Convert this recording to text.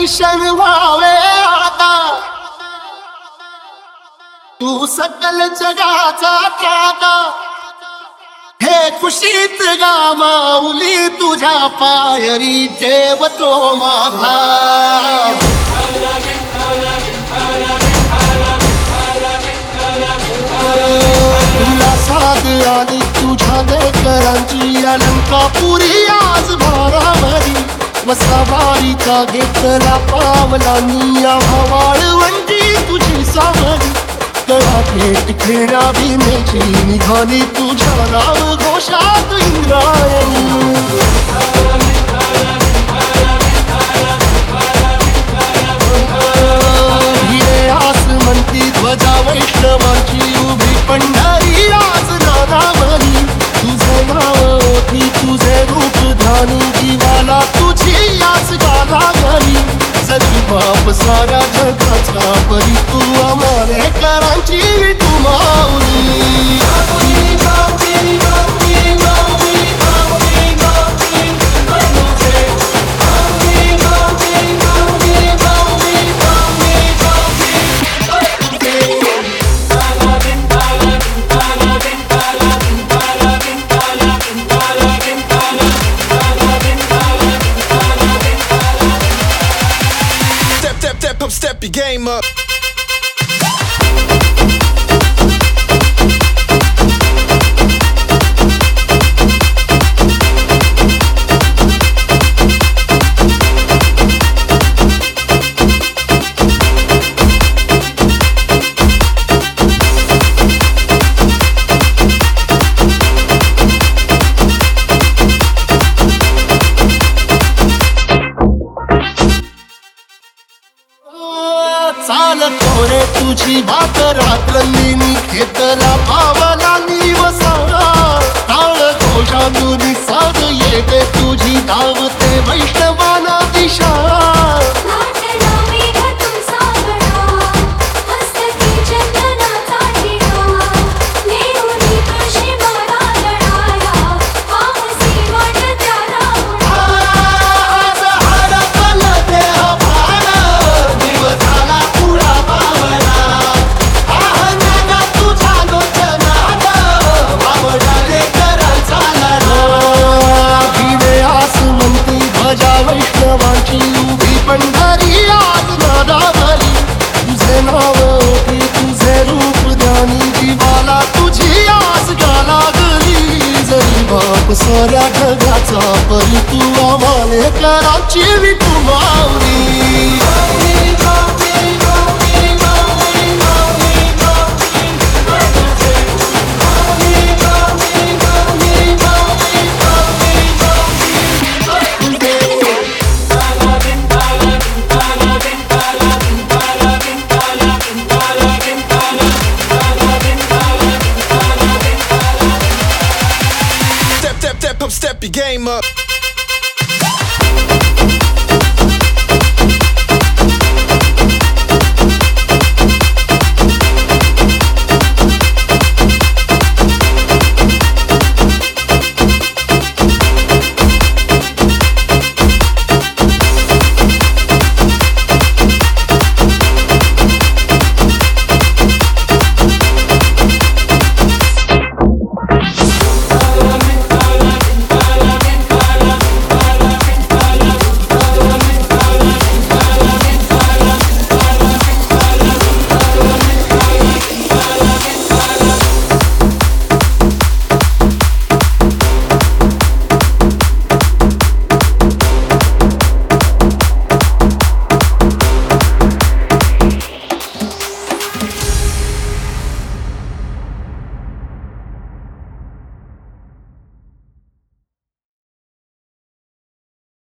दर्शन व्हावे आता, तू सकल जगाचा त्राता, हे खुशीत गा माऊली तुझ्या पायरी ठेवतो माझा. तुला साध आली तुझ्या लेकरांची अलंकापुरी आज भाराभरी, वसावारीचा घेतला पावलांनी वाळवंटी तुझी सावरी. तळा थेट खेळा भीमेची निघाली तुझ्या नाव घोषात इंद्रायणी. हिरे आसमंती ध्वजा वैष्णवांची उभी पंढरी आज नादावली. तुझे नाव ओठी तुझे रूप ध्यानी जीवाला तुझी आस गाला घरी. सजी बाप साऱ्या जगाचा परी तू आम्हाला करांची तू माऊली. Step your game up. चाल तोरे तुझी बात रात्रंदिनी घेतला पावला निवसाळा. टाळ घोषातून साध येते तुझी धावते वैष्णवाना दिशा. वैष्णवांची उभी पंढरी आज नादावली. तुझे नाव ओठी तुझे रूप ध्यानी जीवाला तुझी आस गाला गली. जरी बाप साऱ्या जगाचा परी तू आम्हाला करांची विठू माऊली. Step your game up.